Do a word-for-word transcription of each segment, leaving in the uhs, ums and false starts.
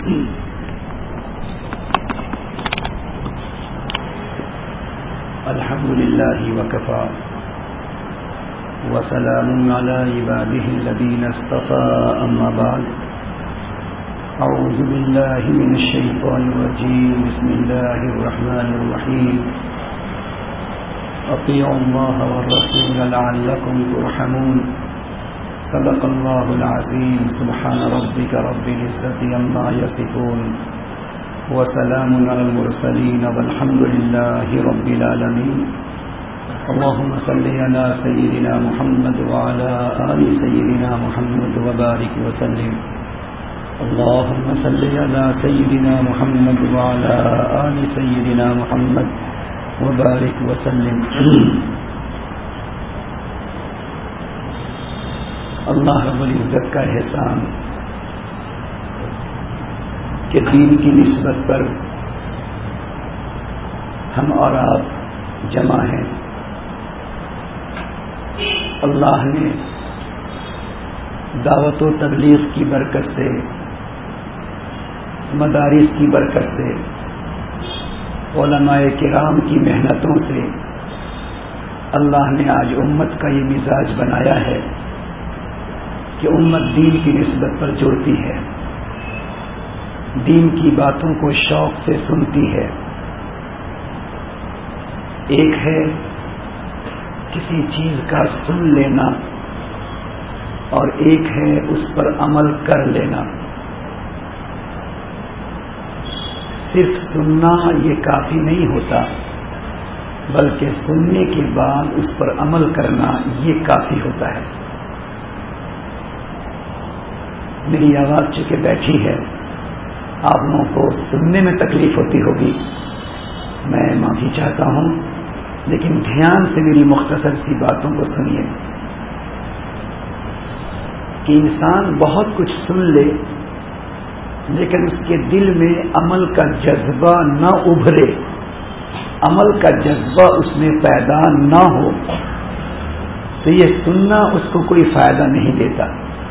الحمد لله وكفى وسلام على عباده الذين اصطفى أما بعد أعوذ بالله من الشيطان الرجيم بسم الله الرحمن الرحيم أطيعوا الله والرسول لعلكم ترحمون صدق الله العظيم سبحان ربك رب العزة عما يصفون وسلام على المرسلين والحمد لله رب العالمين اللهم صل على سيدنا محمد وعلى آل سيدنا محمد وبارك وسلم اللهم صل على سيدنا محمد وعلى آل سيدنا محمد وبارك وسلم. اللہ رب العزت کا احسان کہ دین کی نسبت پر ہم اور آپ جمع ہیں. اللہ نے دعوت و تبلیغ کی برکت سے، مدارس کی برکت سے، علماء کرام کی محنتوں سے اللہ نے آج امت کا یہ مزاج بنایا ہے کہ امت دین کی نسبت پر جڑتی ہے، دین کی باتوں کو شوق سے سنتی ہے. ایک ہے کسی چیز کا سن لینا اور ایک ہے اس پر عمل کر لینا. صرف سننا یہ کافی نہیں ہوتا، بلکہ سننے کے بعد اس پر عمل کرنا یہ کافی ہوتا ہے. میری آواز چونکہ بیٹھی ہے، آپ لوگوں کو سننے میں تکلیف ہوتی ہوگی، میں معافی چاہتا ہوں، لیکن دھیان سے میری مختصر سی باتوں کو سنیے. کہ انسان بہت کچھ سن لے لیکن اس کے دل میں عمل کا جذبہ نہ ابھرے، عمل کا جذبہ اس میں پیدا نہ ہو، تو یہ سننا اس کو کوئی فائدہ نہیں دیتا.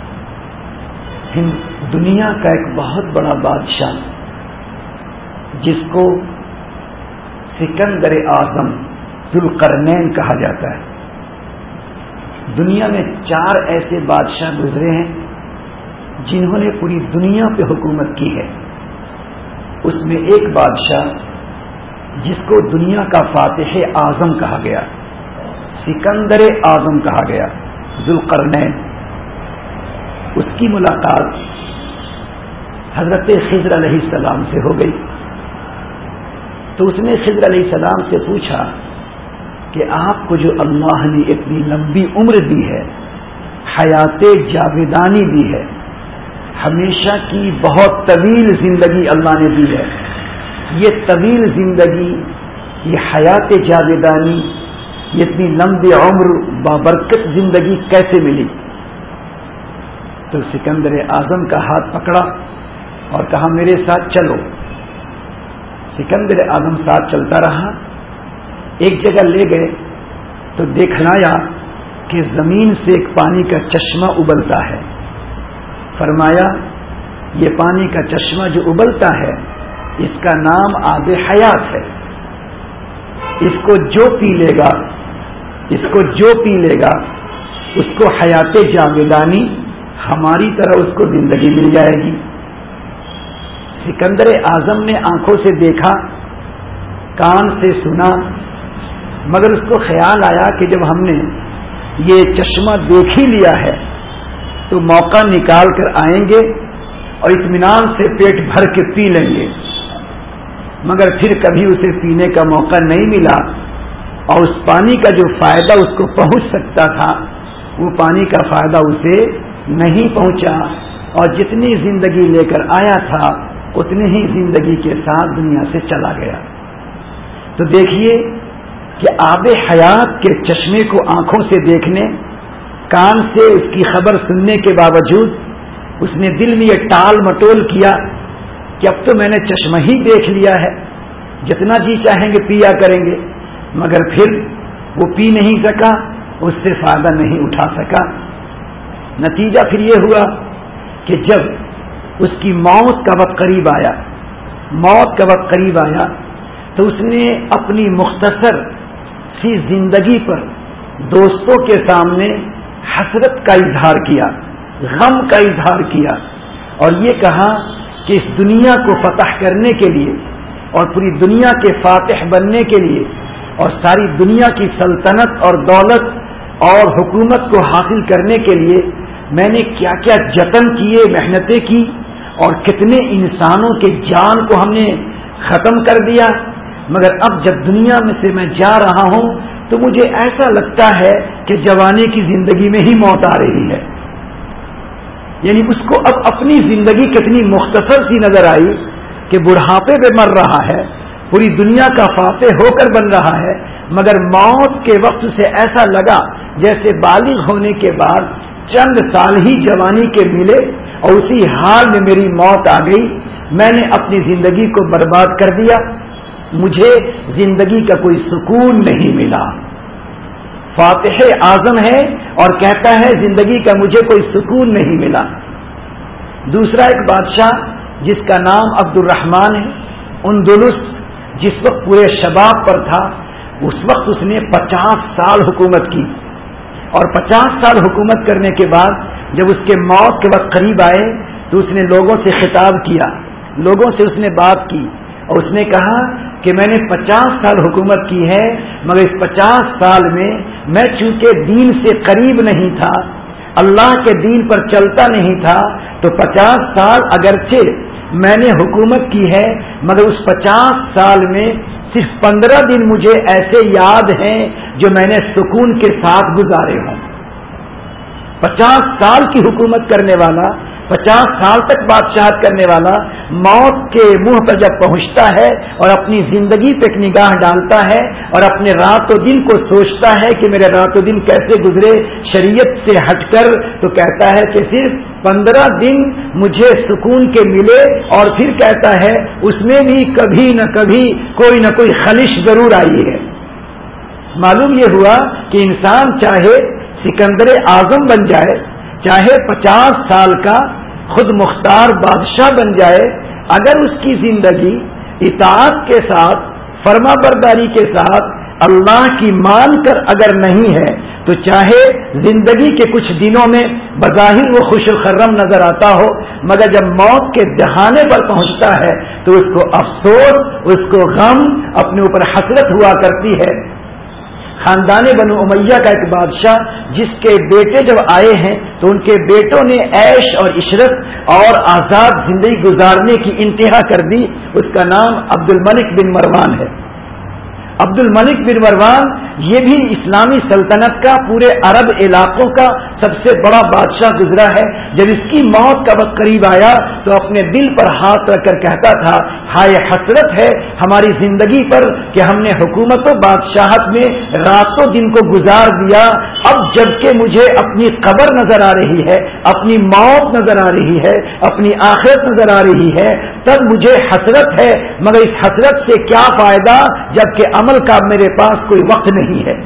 دنیا کا ایک بہت بڑا بادشاہ جس کو سکندر اعظم ذوالقرنین کہا جاتا ہے، دنیا میں چار ایسے بادشاہ گزرے ہیں جنہوں نے پوری دنیا پہ حکومت کی ہے. اس میں ایک بادشاہ جس کو دنیا کا فاتح اعظم کہا گیا، سکندر اعظم کہا گیا، ذوالقرنین. اس کی ملاقات حضرت خضر علیہ السلام سے ہو گئی. تو اس نے خضر علیہ السلام سے پوچھا کہ آپ کو جو اللہ نے اتنی لمبی عمر دی ہے، حیات جاویدانی دی ہے، ہمیشہ کی بہت طویل زندگی اللہ نے دی ہے، یہ طویل زندگی، یہ حیات جاویدانی، یہ اتنی لمبی عمر بابرکت زندگی کیسے ملی؟ تو سکندر اعظم کا ہاتھ پکڑا اور کہا میرے ساتھ چلو. سکندر اعظم ساتھ چلتا رہا. ایک جگہ لے گئے تو دیکھلایا کہ زمین سے ایک پانی کا چشمہ ابلتا ہے. فرمایا یہ پانی کا چشمہ جو ابلتا ہے اس کا نام آب حیات ہے، اس کو جو پی لے گا اس کو جو پی لے گا اس کو حیات جاویدانی ہماری طرح اس کو زندگی مل جائے گی. سکندر اعظم نے آنکھوں سے دیکھا، کان سے سنا، مگر اس کو خیال آیا کہ جب ہم نے یہ چشمہ دیکھ ہی لیا ہے تو موقع نکال کر آئیں گے اور اطمینان سے پیٹ بھر کے پی لیں گے. مگر پھر کبھی اسے پینے کا موقع نہیں ملا اور اس پانی کا جو فائدہ اس کو پہنچ سکتا تھا وہ پانی کا فائدہ اسے نہیں پہنچا، اور جتنی زندگی لے کر آیا تھا اتنی ہی زندگی کے ساتھ دنیا سے چلا گیا. تو دیکھیے کہ آب حیات کے چشمے کو آنکھوں سے دیکھنے، کان سے اس کی خبر سننے کے باوجود اس نے دل میں یہ ٹال مٹول کیا کہ اب تو میں نے چشمہ ہی دیکھ لیا ہے، جتنا جی چاہیں گے پیا کریں گے. مگر پھر وہ پی نہیں سکا، اس سے فائدہ نہیں اٹھا سکا. نتیجہ پھر یہ ہوا کہ جب اس کی موت کا وقت قریب آیا موت کا وقت قریب آیا تو اس نے اپنی مختصر سی زندگی پر دوستوں کے سامنے حسرت کا اظہار کیا، غم کا اظہار کیا، اور یہ کہا کہ اس دنیا کو فتح کرنے کے لیے اور پوری دنیا کے فاتح بننے کے لیے اور ساری دنیا کی سلطنت اور دولت اور حکومت کو حاصل کرنے کے لیے میں نے کیا کیا جتن کیے، محنتیں کی، اور کتنے انسانوں کے جان کو ہم نے ختم کر دیا، مگر اب جب دنیا میں سے میں جا رہا ہوں تو مجھے ایسا لگتا ہے کہ جوانی کی زندگی میں ہی موت آ رہی ہے۔ یعنی اس کو اب اپنی زندگی کتنی مختصر سی نظر آئی کہ بڑھاپے پہ مر رہا ہے، پوری دنیا کا فاتح ہو کر بن رہا ہے، مگر موت کے وقت سے ایسا لگا جیسے بالغ ہونے کے بعد چند سال ہی جوانی کے ملے اور اسی حال میں میری موت آ گئی، میں نے اپنی زندگی کو برباد کر دیا، مجھے زندگی کا کوئی سکون نہیں ملا۔ فاتح اعظم ہے اور کہتا ہے زندگی کا مجھے کوئی سکون نہیں ملا۔ دوسرا ایک بادشاہ جس کا نام عبد الرحمن ہے، اندلس، جس وقت پورے شباب پر تھا، اس وقت اس نے پچاس سال حکومت کی، اور پچاس سال حکومت کرنے کے بعد جب اس کے موت کے وقت قریب آئے تو اس نے لوگوں سے خطاب کیا، لوگوں سے اس نے بات کی، اور اس نے کہا کہ میں نے پچاس سال حکومت کی ہے، مگر اس پچاس سال میں میں چونکہ دین سے قریب نہیں تھا، اللہ کے دین پر چلتا نہیں تھا، تو پچاس سال اگرچہ میں نے حکومت کی ہے، مگر اس پچاس سال میں صرف پندرہ دن مجھے ایسے یاد ہیں جو میں نے سکون کے ساتھ گزارے ہوں۔ پچاس سال کی حکومت کرنے والا، پچاس سال تک بادشاہت کرنے والا، موت کے منہ پر جب پہنچتا ہے اور اپنی زندگی پہ ایک نگاہ ڈالتا ہے اور اپنے رات و دن کو سوچتا ہے کہ میرے رات و دن کیسے گزرے شریعت سے ہٹ کر، تو کہتا ہے کہ صرف پندرہ دن مجھے سکون کے ملے، اور پھر کہتا ہے اس میں بھی کبھی نہ کبھی کوئی نہ کوئی خلش ضرور آئی ہے۔ معلوم یہ ہوا کہ انسان چاہے سکندر اعظم بن جائے، چاہے پچاس سال کا خود مختار بادشاہ بن جائے، اگر اس کی زندگی اطاعت کے ساتھ، فرما برداری کے ساتھ، اللہ کی مان کر اگر نہیں ہے، تو چاہے زندگی کے کچھ دنوں میں بظاہر وہ خوش و خرم نظر آتا ہو، مگر جب موت کے دہانے پر پہنچتا ہے تو اس کو افسوس، اس کو غم، اپنے اوپر حسرت ہوا کرتی ہے۔ خاندان بنو امیہ کا ایک بادشاہ جس کے بیٹے جب آئے ہیں تو ان کے بیٹوں نے عیش اور عشرت اور آزاد زندگی گزارنے کی انتہا کر دی۔ اس کا نام عبد الملک بن مروان ہے۔ عبد الملک بن مروان یہ بھی اسلامی سلطنت کا پورے عرب علاقوں کا سب سے بڑا بادشاہ گزرا ہے۔ جب اس کی موت کا وقت قریب آیا تو اپنے دل پر ہاتھ رکھ کر کہتا تھا، ہائے حسرت ہے ہماری زندگی پر کہ ہم نے حکومت و بادشاہت میں راتوں دن کو گزار دیا، اب جب کہ مجھے اپنی قبر نظر آ رہی ہے، اپنی موت نظر آ رہی ہے، اپنی آخرت نظر آ رہی ہے، تب مجھے حسرت ہے، مگر اس حسرت سے کیا فائدہ جبکہ عمل کا میرے پاس کوئی وقت نہیں ہے۔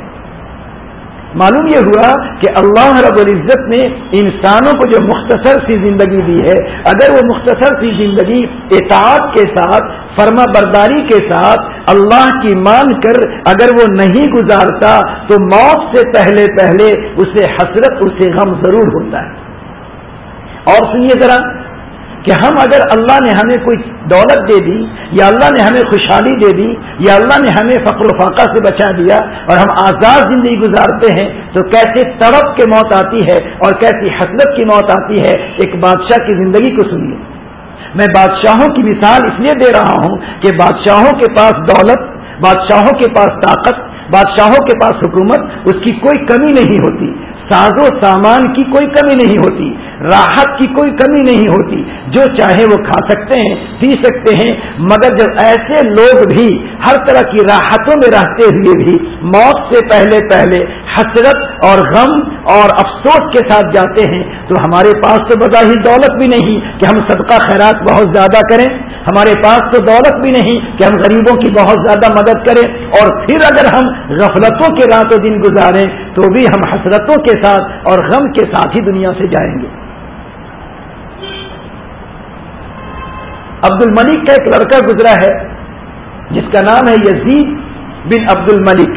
معلوم یہ ہوا کہ اللہ رب العزت نے انسانوں کو جو مختصر سی زندگی دی ہے، اگر وہ مختصر سی زندگی اطاعت کے ساتھ، فرما برداری کے ساتھ، اللہ کی مان کر اگر وہ نہیں گزارتا تو موت سے پہلے پہلے اسے حسرت، اسے غم ضرور ہوتا ہے۔ اور سنیے ذرا کہ ہم اگر اللہ نے ہمیں کوئی دولت دے دی، یا اللہ نے ہمیں خوشحالی دے دی، یا اللہ نے ہمیں فقر و فاقہ سے بچا دیا اور ہم آزاد زندگی گزارتے ہیں، تو کیسے تڑپ کے موت آتی ہے اور کیسی حسرت کی موت آتی ہے۔ ایک بادشاہ کی زندگی کو سنیے۔ میں بادشاہوں کی مثال اس لیے دے رہا ہوں کہ بادشاہوں کے پاس دولت، بادشاہوں کے پاس طاقت، بادشاہوں کے پاس حکومت، اس کی کوئی کمی نہیں ہوتی، ساز و سامان کی کوئی کمی نہیں ہوتی، راحت کی کوئی کمی نہیں ہوتی، جو چاہے وہ کھا سکتے ہیں، پی سکتے ہیں، مگر جب ایسے لوگ بھی ہر طرح کی راحتوں میں رہتے ہوئے بھی موت سے پہلے پہلے حسرت اور غم اور افسوس کے ساتھ جاتے ہیں، تو ہمارے پاس تو بظاہر دولت بھی نہیں کہ ہم صدقہ خیرات بہت زیادہ کریں، ہمارے پاس تو دولت بھی نہیں کہ ہم غریبوں کی بہت زیادہ مدد کریں، اور پھر اگر ہم غفلتوں کے رات و دن گزاریں تو بھی ہم حسرتوں کے ساتھ اور غم کے ساتھ ہی دنیا سے جائیں گے۔ عبد الملک کا ایک لڑکا گزرا ہے جس کا نام ہے یزید بن عبد الملک.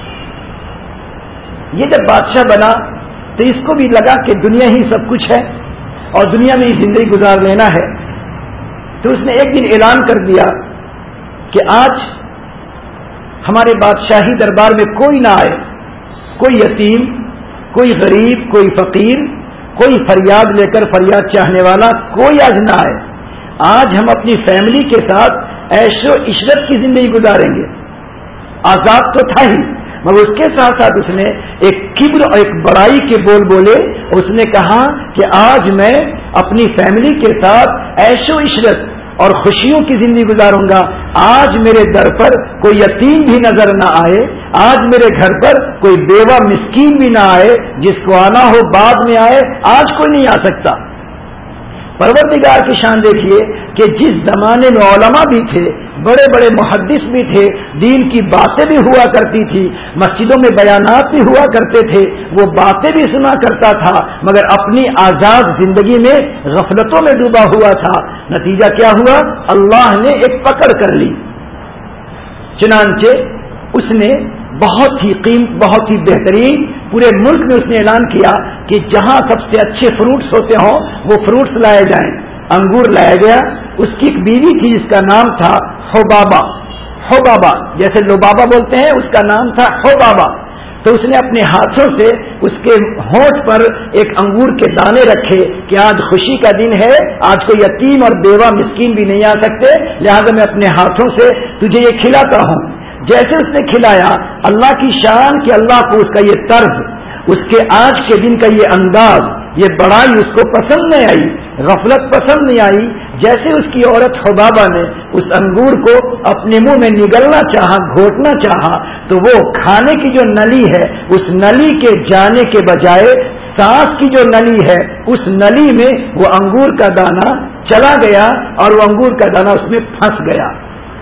یہ جب بادشاہ بنا تو اس کو بھی لگا کہ دنیا ہی سب کچھ ہے اور دنیا میں ہی زندگی گزار لینا ہے. تو اس نے ایک دن اعلان کر دیا کہ آج ہمارے بادشاہی دربار میں کوئی نہ آئے, کوئی یتیم, کوئی غریب, کوئی فقیر, کوئی فریاد لے کر فریاد چاہنے والا کوئی آج نہ آئے. آج ہم اپنی فیملی کے ساتھ عیش و عشرت کی زندگی گزاریں گے. آزاد تو تھا ہی مگر اس کے ساتھ ساتھ اس نے ایک کبر اور ایک بڑائی کے بول بولے. اس نے کہا کہ آج میں اپنی فیملی کے ساتھ عیش و عشرت اور خوشیوں کی زندگی گزاروں گا. آج میرے در پر کوئی یتیم بھی نظر نہ آئے, آج میرے گھر پر کوئی بیوہ مسکین بھی نہ آئے, جس کو آنا ہو بعد میں آئے, آج کوئی نہیں آ سکتا. پروردگار کی شان دیکھیے کہ جس زمانے میں علماء بھی تھے, بڑے بڑے محدث بھی تھے, دین کی باتیں بھی ہوا کرتی تھی, مسجدوں میں بیانات بھی ہوا کرتے تھے, وہ باتیں بھی سنا کرتا تھا مگر اپنی آزاد زندگی میں غفلتوں میں ڈوبا ہوا تھا. نتیجہ کیا ہوا؟ اللہ نے ایک پکڑ کر لی. چنانچہ اس نے بہت ہی قیم بہت ہی بہترین پورے ملک میں اس نے اعلان کیا کہ جہاں سب سے اچھے فروٹس ہوتے ہوں وہ فروٹس لائے جائیں. انگور لایا گیا. اس کی ایک بیوی تھی جس کا نام تھا حبابہ. حبابہ جیسے لبابا بولتے ہیں, اس کا نام تھا حبابہ. تو اس نے اپنے ہاتھوں سے اس کے ہونٹ پر ایک انگور کے دانے رکھے کہ آج خوشی کا دن ہے, آج کوئی یتیم اور بیوہ مسکین بھی نہیں آ سکتے, لہذا میں اپنے ہاتھوں سے تجھے یہ کھلاتا ہوں. جیسے اس نے کھلایا, اللہ کی شان کہ اللہ کو اس کا یہ طرز, اس کے آج کے دن کا یہ انداز, یہ بڑائی اس کو پسند نہیں آئی, غفلت پسند نہیں آئی. جیسے اس کی عورت حبابہ نے اس انگور کو اپنے منہ میں نگلنا چاہا, گھونٹنا چاہا, تو وہ کھانے کی جو نلی ہے اس نلی کے جانے کے بجائے سانس کی جو نلی ہے اس نلی میں وہ انگور کا دانہ چلا گیا اور وہ انگور کا دانہ اس میں پھنس گیا.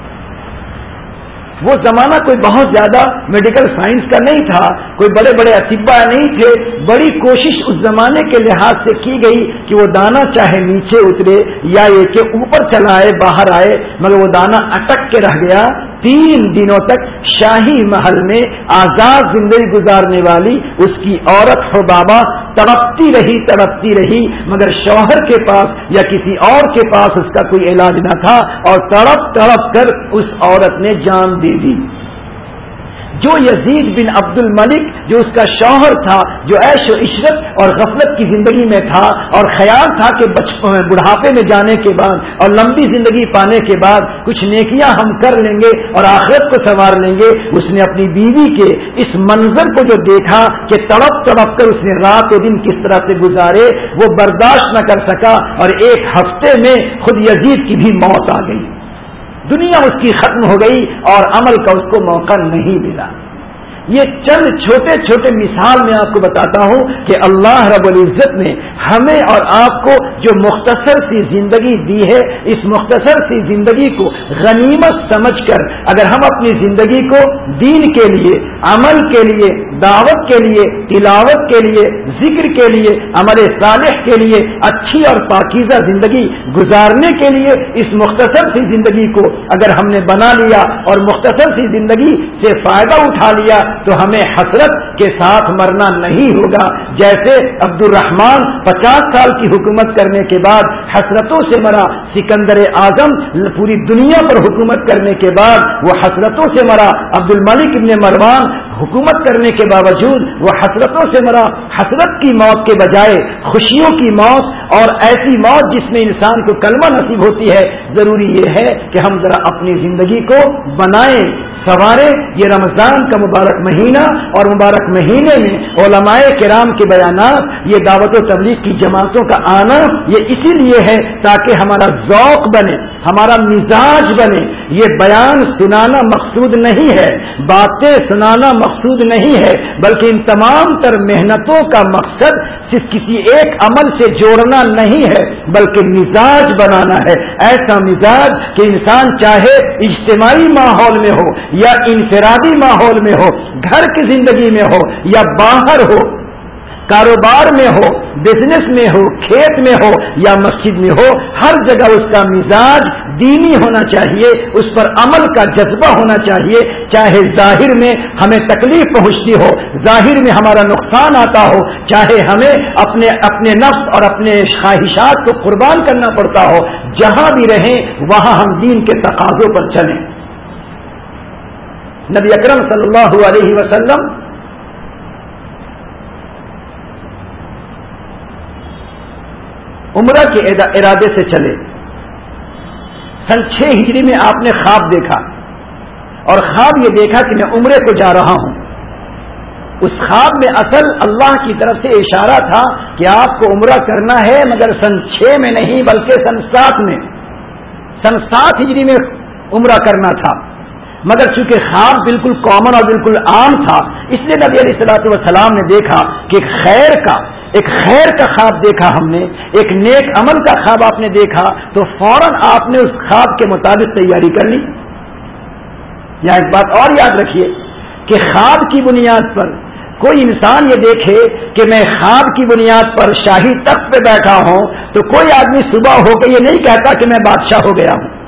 وہ زمانہ کوئی بہت زیادہ میڈیکل سائنس کا نہیں تھا, کوئی بڑے بڑے اطباء نہیں تھے. بڑی کوشش اس زمانے کے لحاظ سے کی گئی کہ وہ دانہ چاہے نیچے اترے یا یہ کہ اوپر چلا آئے, باہر آئے, مگر وہ دانہ اٹک کے رہ گیا. تین دنوں تک شاہی محل میں آزاد زندگی گزارنے والی اس کی عورت حبابہ تڑپتی رہی تڑپتی رہی مگر شوہر کے پاس یا کسی اور کے پاس اس کا کوئی علاج نہ تھا, اور تڑپ تڑپ کر اس عورت نے جان دے دی. جو یزید بن عبد الملک جو اس کا شوہر تھا, جو عیش و عشرت اور غفلت کی زندگی میں تھا اور خیال تھا کہ بچپن میں بڑھاپے میں جانے کے بعد اور لمبی زندگی پانے کے بعد کچھ نیکیاں ہم کر لیں گے اور آخرت کو سنوار لیں گے, اس نے اپنی بیوی کے اس منظر کو جو دیکھا کہ تڑپ تڑپ کر اس نے رات و دن کس طرح سے گزارے, وہ برداشت نہ کر سکا اور ایک ہفتے میں خود یزید کی بھی موت آ گئی. دنیا اس کی ختم ہو گئی اور عمل کا اس کو موقع نہیں ملا. یہ چند چھوٹے چھوٹے مثال میں آپ کو بتاتا ہوں کہ اللہ رب العزت نے ہمیں اور آپ کو جو مختصر سی زندگی دی ہے, اس مختصر سی زندگی کو غنیمت سمجھ کر اگر ہم اپنی زندگی کو دین کے لیے, عمل کے لیے, دعوت کے لیے, تلاوت کے لیے, ذکر کے لیے, عمل صالح کے لیے, اچھی اور پاکیزہ زندگی گزارنے کے لیے اس مختصر سی زندگی کو اگر ہم نے بنا لیا اور مختصر سی زندگی سے فائدہ اٹھا لیا تو ہمیں حسرت کے ساتھ مرنا نہیں ہوگا. جیسے عبد الرحمان پچاس سال کی حکومت کرنے کے بعد حسرتوں سے مرا, سکندر اعظم پوری دنیا پر حکومت کرنے کے بعد وہ حسرتوں سے مرا, عبد الملک ابن مروان حکومت کرنے کے باوجود وہ حسرتوں سے مرا. حسرت کی موت کے بجائے خوشیوں کی موت, اور ایسی موت جس میں انسان کو کلمہ نصیب ہوتی ہے. ضروری یہ ہے کہ ہم ذرا اپنی زندگی کو بنائیں, سنواریں. یہ رمضان کا مبارک مہینہ اور مبارک مہینے میں علماء کرام کے بیانات, یہ دعوت و تبلیغ کی جماعتوں کا آنا, یہ اسی لیے ہے تاکہ ہمارا ذوق بنے, ہمارا مزاج بنے. یہ بیان سنانا مقصود نہیں ہے, باتیں سنانا مقصود نہیں ہے, بلکہ ان تمام تر محنتوں کا مقصد صرف کسی ایک عمل سے جوڑنا نہیں ہے بلکہ مزاج بنانا ہے. ایسا مزاج کہ انسان چاہے اجتماعی ماحول میں ہو یا انفرادی ماحول میں ہو, گھر کی زندگی میں ہو یا باہر ہو, کاروبار میں ہو, بزنس میں ہو, کھیت میں ہو یا مسجد میں ہو, ہر جگہ اس کا مزاج دینی ہونا چاہیے، اس پر عمل کا جذبہ ہونا چاہیے، چاہے ظاہر میں ہمیں تکلیف پہنچتی ہو، ظاہر میں ہمارا نقصان آتا ہو، چاہے ہمیں اپنے اپنے نفس اور اپنے خواہشات کو قربان کرنا پڑتا ہو، جہاں بھی رہیں وہاں ہم دین کے تقاضوں پر چلیں۔ نبی اکرم صلی اللہ علیہ وسلم عمرہ کے ارادے سے چلے۔ سن چھ ہجری میں آپ نے خواب دیکھا، اور خواب یہ دیکھا کہ میں عمرے کو جا رہا ہوں۔ اس خواب میں اصل اللہ کی طرف سے اشارہ تھا کہ آپ کو عمرہ کرنا ہے، مگر سن چھ میں نہیں بلکہ سن سات میں، سن سات ہجری میں عمرہ کرنا تھا۔ مگر چونکہ خواب بالکل کامن اور بالکل عام تھا، اس لیے نبی علیہ الصلوۃ والسلام نے دیکھا کہ خیر کا ایک خیر کا خواب دیکھا، ہم نے ایک نیک عمل کا خواب آپ نے دیکھا، تو فوراً آپ نے اس خواب کے مطابق تیاری کر لی۔ یا ایک بات اور یاد رکھیے کہ خواب کی بنیاد پر کوئی انسان یہ دیکھے کہ میں خواب کی بنیاد پر شاہی تخت پہ بیٹھا ہوں، تو کوئی آدمی صبح ہو کے یہ نہیں کہتا کہ میں بادشاہ ہو گیا ہوں۔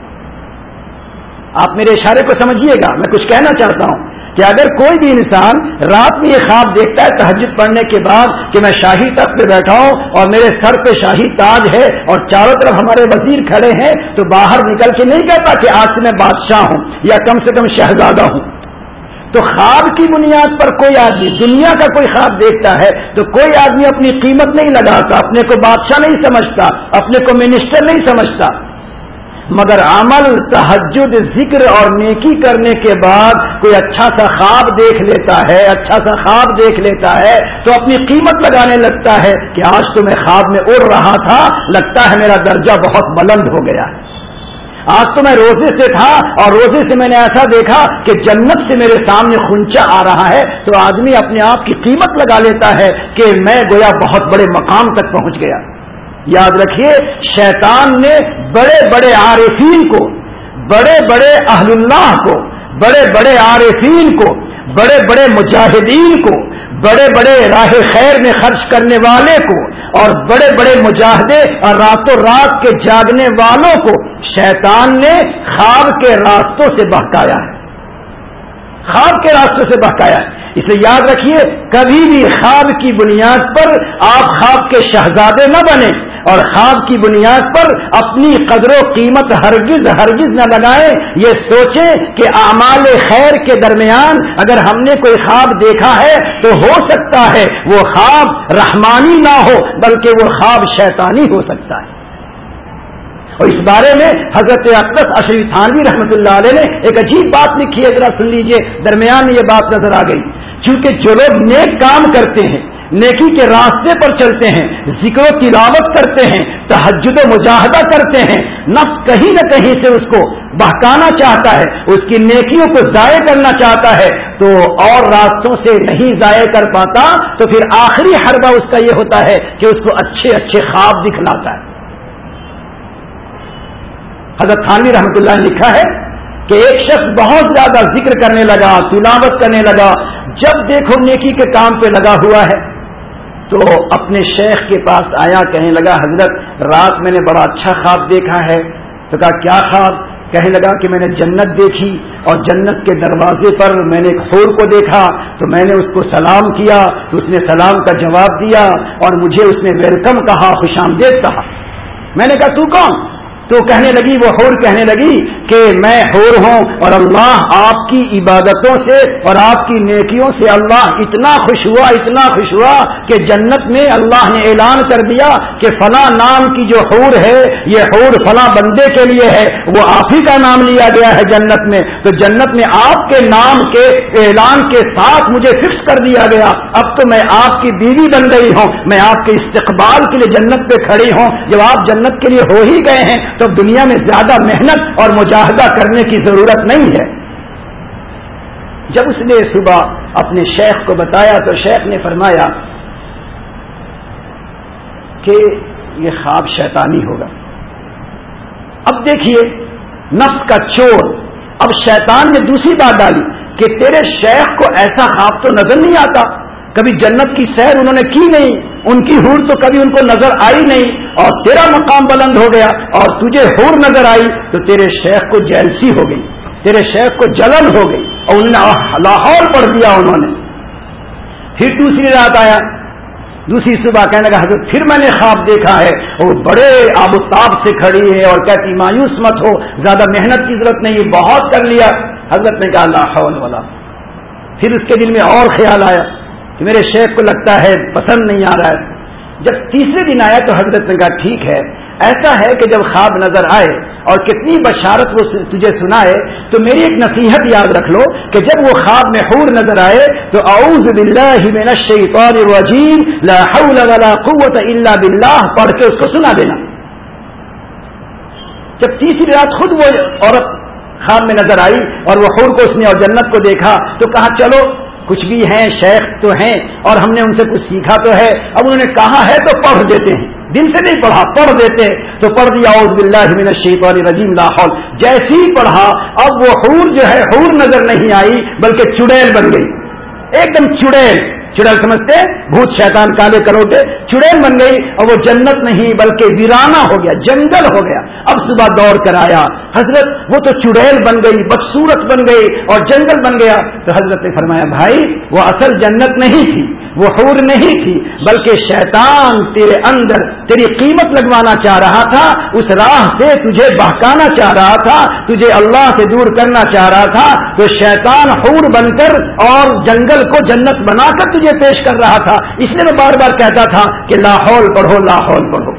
آپ میرے اشارے کو سمجھیے گا، میں کچھ کہنا چاہتا ہوں کہ اگر کوئی بھی انسان رات میں یہ خواب دیکھتا ہے تہجد پڑھنے کے بعد کہ میں شاہی تخت پہ بیٹھا ہوں اور میرے سر پہ شاہی تاج ہے اور چاروں طرف ہمارے وزیر کھڑے ہیں، تو باہر نکل کے نہیں کہتا کہ آج سے میں بادشاہ ہوں یا کم سے کم شہزادہ ہوں۔ تو خواب کی بنیاد پر کوئی آدمی دنیا کا کوئی خواب دیکھتا ہے تو کوئی آدمی اپنی قیمت نہیں لگاتا، اپنے کو بادشاہ نہیں سمجھتا، اپنے کو منسٹر نہیں سمجھتا۔ مگر عمل، تہجد، ذکر اور نیکی کرنے کے بعد کوئی اچھا سا خواب دیکھ لیتا ہے اچھا سا خواب دیکھ لیتا ہے تو اپنی قیمت لگانے لگتا ہے کہ آج تو میں خواب میں اڑ رہا تھا، لگتا ہے میرا درجہ بہت بلند ہو گیا ہے۔ آج تو میں روزے سے تھا اور روزے سے میں نے ایسا دیکھا کہ جنت سے میرے سامنے خنچا آ رہا ہے، تو آدمی اپنے آپ کی قیمت لگا لیتا ہے کہ میں گویا بہت بڑے مقام تک پہنچ گیا۔ یاد رکھیے، شیطان نے بڑے بڑے عارفین کو، بڑے بڑے اہل اللہ کو، بڑے بڑے عارفین کو، بڑے بڑے مجاہدین کو، بڑے بڑے راہ خیر میں خرچ کرنے والے کو اور بڑے بڑے مجاہدے اور راتوں رات کے جاگنے والوں کو شیطان نے خواب کے راستوں سے بہکایا ہے، خواب کے راستوں سے بہکایا ہے۔ اس لیے یاد رکھیے، کبھی بھی خواب کی بنیاد پر آپ خواب کے شہزادے نہ بنیں اور خواب کی بنیاد پر اپنی قدر و قیمت ہرگز ہرگز نہ لگائیں۔ یہ سوچیں کہ اعمال خیر کے درمیان اگر ہم نے کوئی خواب دیکھا ہے تو ہو سکتا ہے وہ خواب رحمانی نہ ہو بلکہ وہ خواب شیطانی ہو سکتا ہے۔ اور اس بارے میں حضرت اقدس اشرف تھانوی رحمۃ اللہ علیہ نے ایک عجیب بات لکھی ہے، ذرا سن لیجئے، درمیان میں یہ بات نظر آ گئی۔ چونکہ جو لوگ نیک کام کرتے ہیں، نیکی کے راستے پر چلتے ہیں، ذکر و تلاوت کرتے ہیں، تہجد و مجاہدہ کرتے ہیں، نفس کہیں نہ کہیں سے اس کو بہکانا چاہتا ہے، اس کی نیکیوں کو ضائع کرنا چاہتا ہے، تو اور راستوں سے نہیں ضائع کر پاتا، تو پھر آخری حربہ اس کا یہ ہوتا ہے کہ اس کو اچھے اچھے خواب دکھلاتا ہے۔ حضرت تھانوی رحمۃ اللہ نے لکھا ہے کہ ایک شخص بہت زیادہ ذکر کرنے لگا، تلاوت کرنے لگا، جب دیکھو نیکی کے کام پہ لگا ہوا ہے، تو اپنے شیخ کے پاس آیا، کہنے لگا حضرت رات میں نے بڑا اچھا خواب دیکھا ہے۔ تو کہا کیا خواب؟ کہنے لگا کہ میں نے جنت دیکھی اور جنت کے دروازے پر میں نے ایک حور کو دیکھا، تو میں نے اس کو سلام کیا تو اس نے سلام کا جواب دیا اور مجھے اس نے ویلکم کہا، خوش آمدید کہا۔ میں نے کہا تو کون؟ تو کہنے لگی، وہ حور کہنے لگی کہ میں حور ہوں اور اللہ آپ کی عبادتوں سے اور آپ کی نیکیوں سے اللہ اتنا خوش ہوا اتنا خوش ہوا کہ جنت میں اللہ نے اعلان کر دیا کہ فلاں نام کی جو حور ہے یہ حور فلاں بندے کے لیے ہے، وہ آپ ہی کا نام لیا گیا ہے جنت میں، تو جنت میں آپ کے نام کے اعلان کے ساتھ مجھے فکس کر دیا گیا، اب تو میں آپ کی بیوی بن گئی ہوں، میں آپ کے استقبال کے لیے جنت پہ کھڑی ہوں۔ جب آپ جنت کے لیے ہو ہی گئے ہیں تو دنیا میں زیادہ محنت اور مجاہدہ کرنے کی ضرورت نہیں ہے۔ جب اس نے صبح اپنے شیخ کو بتایا تو شیخ نے فرمایا کہ یہ خواب شیطانی ہوگا۔ اب دیکھیے نفس کا چور، اب شیطان نے دوسری بات ڈالی کہ تیرے شیخ کو ایسا خواب تو نظر نہیں آتا، کبھی جنت کی سیر انہوں نے کی نہیں، ان کی حور تو کبھی ان کو نظر آئی نہیں، اور تیرا مقام بلند ہو گیا اور تجھے حور نظر آئی تو تیرے شیخ کو جیلسی ہو گئی، تیرے شیخ کو جلن ہو گئی اور انہوں نے لاہور پڑھ دیا انہوں نے۔ پھر دوسری رات آیا، دوسری صبح کہنے لگا حضرت پھر میں نے خواب دیکھا ہے، اور بڑے آب و تاب سے کھڑی ہے اور کہتی مایوس مت ہو، زیادہ محنت کی ضرورت نہیں، بہت کر لیا۔ حضرت نے کہا لا حول ولا۔ پھر اس کے دل میں اور خیال آیا کہ میرے شیخ کو لگتا ہے پسند نہیں آ رہا ہے۔ جب تیسرے دن آیا تو حضرت نے کہا ٹھیک ہے، ایسا ہے کہ جب خواب نظر آئے اور کتنی بشارت وہ تجھے سنائے تو میری ایک نصیحت یاد رکھ لو کہ جب وہ خواب میں حور نظر آئے تو اعوذ باللہ من الشیطان الرجیم لا حول ولا قوت الا باللہ پڑھ کے اس کو سنا دینا۔ جب تیسری رات خود وہ عورت خواب میں نظر آئی اور وہ حور کو اس نے اور جنت کو دیکھا تو کہا چلو کچھ بھی ہیں شیخ تو ہیں اور ہم نے ان سے کچھ سیکھا تو ہے، اب انہوں نے کہا ہے تو پڑھ دیتے ہیں، دل سے نہیں پڑھا پڑھ دیتے تو پڑھ دیا اعوذ باللہ من الشیطان الرجیم لا حول۔ جیسے ہی پڑھا اب وہ حور جو ہے حور نظر نہیں آئی بلکہ چڑیل بن گئی، ایک دم چڑیل، چڑیل سمجھتے بھوت شیطان کالے کروٹے، چڑیل بن گئی اور وہ جنت نہیں بلکہ ویرانہ ہو گیا، جنگل ہو گیا۔ اب صبح دوڑ کر آیا حضرت وہ تو چڑیل بن گئی، بدصورت بن گئی اور جنگل بن گیا۔ تو حضرت نے فرمایا بھائی وہ اصل جنت نہیں تھی، وہ حور نہیں تھی، بلکہ شیطان تیرے اندر تیری قیمت لگوانا چاہ رہا تھا، اس راہ سے تجھے بہکانا چاہ رہا تھا، تجھے اللہ سے دور کرنا چاہ رہا تھا، تو شیطان حور بن کر اور جنگل کو جنت بنا کر تجھے پیش کر رہا تھا۔ اس لیے میں بار بار کہتا تھا کہ لا حول پڑھو لا حول پڑھو۔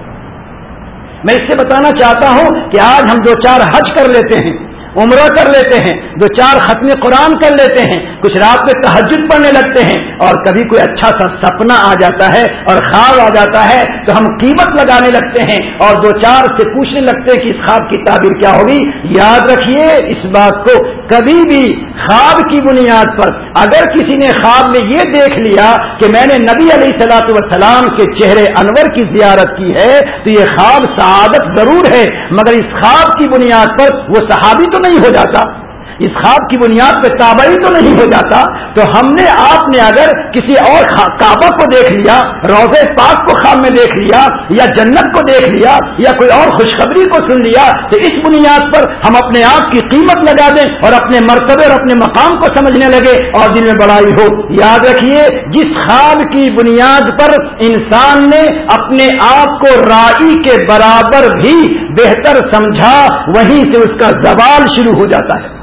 میں اس سے بتانا چاہتا ہوں کہ آج ہم دو چار حج کر لیتے ہیں، عمرہ کر لیتے ہیں، دو چار ختم قرآن کر لیتے ہیں، کچھ رات میں تہجد پڑھنے لگتے ہیں اور کبھی کوئی اچھا سا سپنا آ جاتا ہے اور خواب آ جاتا ہے تو ہم قیمت لگانے لگتے ہیں اور دو چار سے پوچھنے لگتے ہیں کہ اس خواب کی تعبیر کیا ہوگی۔ یاد رکھیے اس بات کو، کبھی بھی خواب کی بنیاد پر اگر کسی نے خواب میں یہ دیکھ لیا کہ میں نے نبی علیہ الصلوۃ والسلام کے چہرے انور کی زیارت کی ہے تو یہ خواب سعادت ضرور ہے، مگر اس خواب کی بنیاد پر وہ صحابی تو نہیں ہو جاتا، اس خواب کی بنیاد پہ تابعی تو نہیں ہو جاتا۔ تو ہم نے آپ نے اگر کسی اور کعبہ کو دیکھ لیا، روضہ پاک کو خواب میں دیکھ لیا یا جنت کو دیکھ لیا یا کوئی اور خوشخبری کو سن لیا تو اس بنیاد پر ہم اپنے آپ کی قیمت لگا دیں اور اپنے مرتبے اور اپنے مقام کو سمجھنے لگے اور دل میں بڑائی ہو۔ یاد رکھیے جس خواب کی بنیاد پر انسان نے اپنے آپ کو رائی کے برابر بھی بہتر سمجھا وہیں سے اس کا زوال شروع ہو جاتا ہے،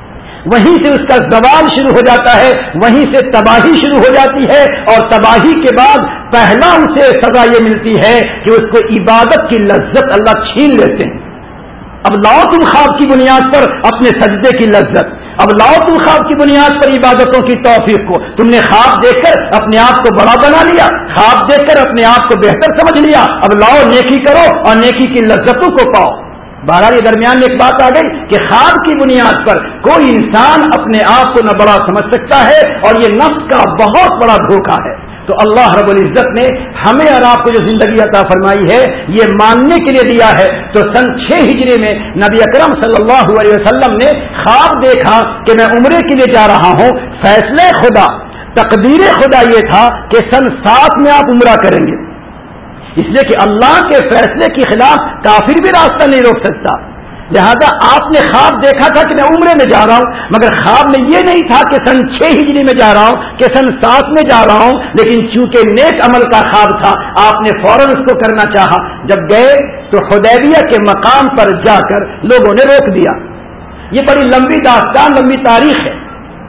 وہیں سے اس کا زوال شروع ہو جاتا ہے، وہیں سے تباہی شروع ہو جاتی ہے اور تباہی کے بعد پہلا اسے سزا یہ ملتی ہے کہ اس کو عبادت کی لذت اللہ چھین لیتے ہیں۔ اب لاؤ تم خواب کی بنیاد پر اپنے سجدے کی لذت، اب لاؤ تم خواب کی بنیاد پر عبادتوں کی توفیق کو۔ تم نے خواب دیکھ کر اپنے آپ کو بڑا بنا لیا، خواب دیکھ کر اپنے آپ کو بہتر سمجھ لیا، اب لاؤ نیکی کرو اور نیکی کی لذتوں کو پاؤ۔ بہرحال یہ درمیان میں ایک بات آ گئی کہ خواب کی بنیاد پر کوئی انسان اپنے آپ کو نہ بڑا سمجھ سکتا ہے اور یہ نفس کا بہت بڑا دھوکہ ہے۔ تو اللہ رب العزت نے ہمیں اور آپ کو جو زندگی عطا فرمائی ہے یہ ماننے کے لیے دیا ہے۔ تو سن چھ ہجری میں نبی اکرم صلی اللہ علیہ وسلم نے خواب دیکھا کہ میں عمرے کے لیے جا رہا ہوں، فیصلے خدا تقدیر خدا یہ تھا کہ سن سات میں آپ عمرہ کریں گے، اس لیے کہ اللہ کے فیصلے کے خلاف کافر بھی راستہ نہیں روک سکتا۔ لہذا آپ نے خواب دیکھا تھا کہ میں عمرے میں جا رہا ہوں، مگر خواب میں یہ نہیں تھا کہ سن چھ ہجری میں جا رہا ہوں کہ سن سات میں جا رہا ہوں، لیکن چونکہ نیک عمل کا خواب تھا آپ نے فوراً اس کو کرنا چاہا۔ جب گئے تو حدیبیہ کے مقام پر جا کر لوگوں نے روک دیا۔ یہ بڑی لمبی داستان، لمبی تاریخ ہے۔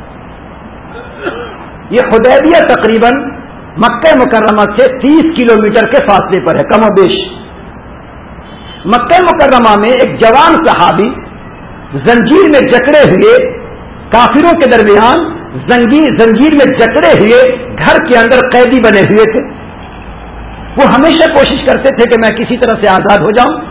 یہ حدیبیہ تقریباً مکہ مکرمہ سے تیس کلومیٹر کے فاصلے پر ہے کم و بیش۔ مکہ مکرمہ میں ایک جوان صحابی زنجیر میں جکڑے ہوئے کافروں کے درمیان زنجیر میں جکڑے ہوئے گھر کے اندر قیدی بنے ہوئے تھے۔ وہ ہمیشہ کوشش کرتے تھے کہ میں کسی طرح سے آزاد ہو جاؤں۔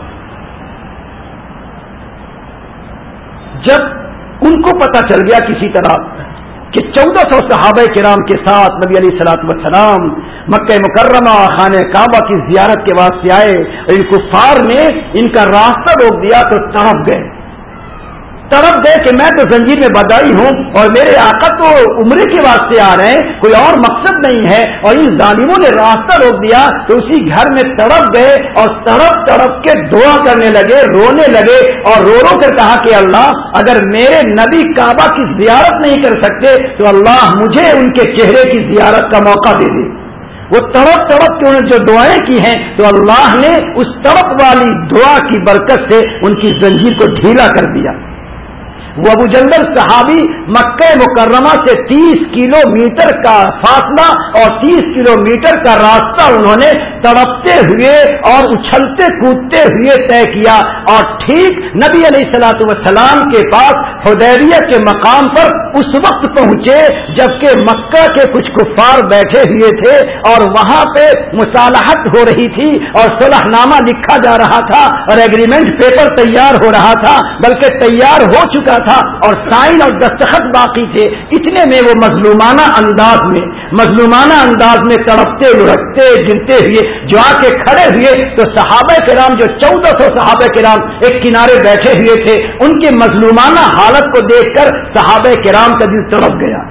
جب ان کو پتہ چل گیا کسی طرح کہ چودہ سو صحابہ کرام کے ساتھ نبی علیہ الصلوۃ والسلام مکہ مکرمہ خانہ کعبہ کی زیارت کے واسطے آئے اور ان کفار نے ان کا راستہ روک دیا تو تڑپ گئے، तड़प गए कि मैं तो जंजीर में बंधाई हूं और मेरे आका तो उम्रे के वास्ते आ रहे हैं, कोई और मकसद नहीं है, और इन जालिमों ने रास्ता रोक दिया। तो उसी घर में तड़प गए और तड़प तड़प के दुआ करने लगे, रोने लगे और रो रो कर कहा कि अल्लाह, अगर मेरे नबी काबा की जियारत नहीं कर सकते तो अल्लाह मुझे उनके चेहरे की जियारत का मौका दे दे। वो तड़प तड़प के उन्होंने जो दुआएं की हैं तो अल्लाह ने उस तड़प वाली दुआ की बरकत से उनकी जंजीर को ढीला कर दिया। वो अबू जंदल सहाबी मक्के मुकर्रमा से तीस किलोमीटर का फासला और तीस किलोमीटर का रास्ता उन्होंने तड़पते हुए और उछलते कूदते हुए तय किया और ठीक नबी अलैहिस्सलातु वस्सलाम के पास हुदैबिया के मकाम पर उस वक्त पहुंचे जबकि मक्का के कुछ कुफ्फार बैठे हुए थे और वहां पे मुसालहत हो रही थी और सुलहनामा लिखा जा रहा था और एग्रीमेंट पेपर तैयार हो रहा था, बल्कि तैयार हो चुका था और साइन और दस्तखत बाकी थे। इतने में वो मजलूमाना अंदाज में मजलूमाना अंदाज में तड़पते लुढ़कते गिरते हुए जो आके खड़े हुए तो सहाबा किराम जो चौदह सौ सहाबा किराम एक किनारे बैठे हुए थे, उनके मजलूमाना हालत को देखकर सहाबा किराम का दिल तड़प गया।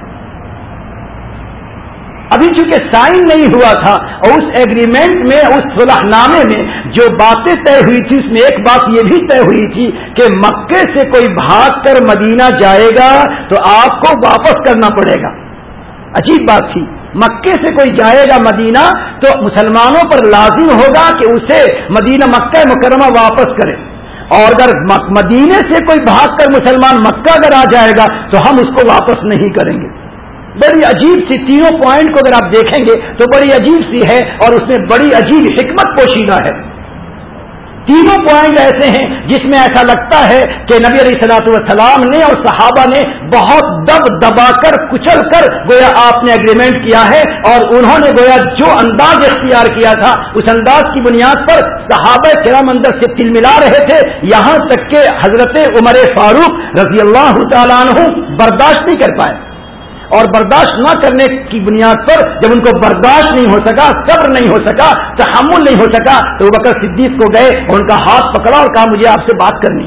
अभी चूंकि साइन नहीं हुआ था और उस एग्रीमेंट में, उस सुलहनामे में जो बातें तय हुई थी उसमें एक बात यह भी तय हुई थी कि मक्के से कोई भाग कर मदीना जाएगा तो आपको वापस करना पड़ेगा। अजीब बात थी, मक्के से कोई जाएगा मदीना तो मुसलमानों पर लाजिम होगा कि उसे मदीना मक्का मुकर्रमा वापस करे, और अगर मदीने से कोई भाग कर मुसलमान मक्का अगर आ जाएगा तो हम उसको वापस नहीं करेंगे। बड़ी अजीब सी तीनों पॉइंट को अगर आप देखेंगे तो बड़ी अजीब सी है और उसमें बड़ी अजीब हिकमत पोशीदा है। तीनों पॉइंट ऐसे हैं जिसमें ऐसा लगता है कि नबी अलैहिस्सलातु वस्सलाम ने और सहाबा ने बहुत दब दबाकर कुचल कर गोया आपने एग्रीमेंट किया है और उन्होंने गोया जो अंदाज इख्तियार किया था उस अंदाज की बुनियाद पर सहाबा किराम अंदर से तिलमिला रहे थे, यहां तक कि हजरत उमर फारूक रजी अल्लाह तआला अन्हु बर्दाश्त नहीं कर पाए और बर्दाश्त न करने की बुनियाद पर जब उनको बर्दाश्त नहीं हो सका, सब्र नहीं हो सका, तहम्मुल नहीं हो सका तो अबू बकर सिद्दीक को गए और उनका हाथ पकड़ा और कहा मुझे आपसे बात करनी।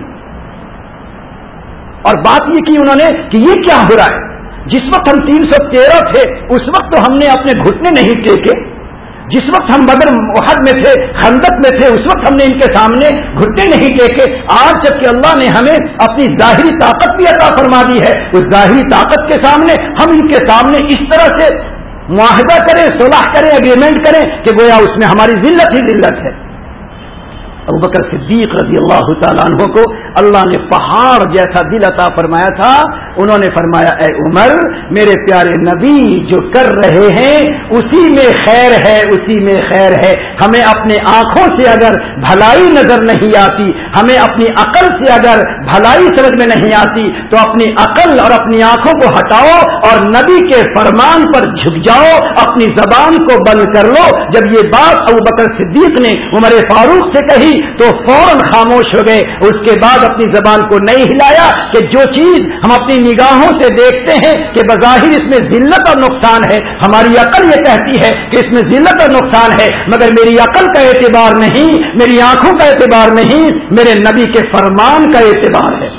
और बात ये की उन्होंने कि ये क्या हो रहा है, जिस वक्त हम तीन सौ तेरह थे उस वक्त तो हमने अपने घुटने नहीं टेके, जिस वक्त हम बदर उहद में थे, खंदक में थे, उस वक्त हमने इनके सामने घुटने नहीं टेके। आज जबकि अल्लाह ने हमें अपनी जाहिरी ताकत भी अता फरमा दी है, उस जाहिरी ताकत के सामने हम इनके सामने इस तरह से मुआहदा करें, सुलह करें, एग्रीमेंट करें कि गोया उसमें हमारी जिल्लत ही जिल्लत है। अबू बकर सिद्दीक रजी अल्लाह तआला अन्हु को अल्लाह ने पहाड़ जैसा दिल अता फरमाया था। उन्होंने फरमाया, ए उमर, मेरे प्यारे नबी जो कर रहे हैं उसी में खैर है, उसी में खैर है। हमें अपने आंखों से अगर भलाई नजर नहीं आती, हमें अपनी अकल से अगर भलाई समझ में नहीं आती तो अपनी अकल और अपनी आंखों को हटाओ और नबी के फरमान पर झुक जाओ, अपनी जबान को बंद कर लो। जब ये बात अबू बकर सिद्दीक ने उमर फारूक से कही तो फौरन खामोश हो गए। उसके बाद अपनी जबान को नहीं हिलाया कि जो चीज हम अपनी निगाहों से देखते हैं कि बज़ाहिर इसमें जिल्लत और नुकसान है, हमारी अकल ये कहती है कि इसमें जिल्लत और नुकसान है, मगर मेरी अकल का एतबार नहीं, मेरी आंखों का एतबार नहीं, मेरे नबी के फरमान का एतबार है।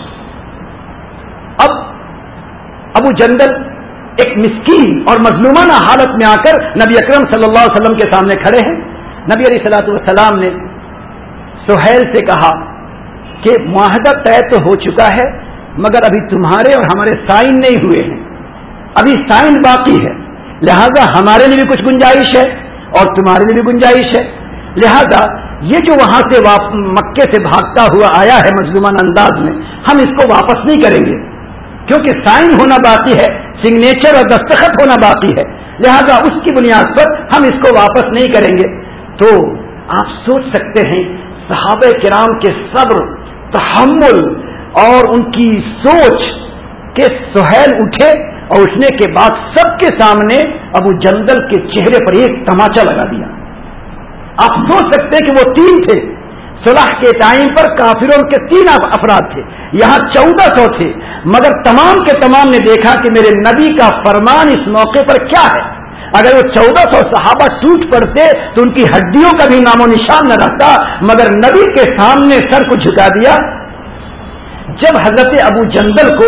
अब अबू जंदल एक मिस्कीन और मजलूमाना हालत में आकर नबी अकरम सल्लल्लाहु अलैहि वसल्लम के सामने खड़े हैं। नबी अलैहिस्सलातु वस्सलाम ने सुहैल से कहा कि मुआहदा तय तो हो चुका है मगर अभी तुम्हारे और हमारे साइन नहीं हुए हैं, अभी साइन बाकी है, लिहाजा हमारे लिए भी कुछ गुंजाइश है और तुम्हारे लिए भी गुंजाइश है। लिहाजा ये जो वहां से मक्के से भागता हुआ आया है मजलूमान अंदाज में, हम इसको वापस नहीं करेंगे क्योंकि साइन होना बाकी है, सिग्नेचर और दस्तखत होना बाकी है, लिहाजा उसकी बुनियाद पर हम इसको वापस नहीं करेंगे। तो आप सोच सकते हैं सहाबा किराम के सब्र, तहम्मुल और उनकी सोच के सुहैल उठे और उठने के बाद सबके सामने अबू जंदल के चेहरे पर एक तमाचा लगा दिया। आप सोच सकते हैं कि वो तीन थे, सुलह के टाइम पर काफिरों के तीन अफराद थे, यहां चौदह सौ थे, मगर तमाम के तमाम ने देखा कि मेरे नबी का फरमान इस मौके पर क्या है। अगर वो चौदह सौ सहाबा टूट पड़ते तो उनकी हड्डियों का भी नामो निशान न रहता, मगर नबी के सामने सर को झुका दिया। جب حضرت ابو جندل کو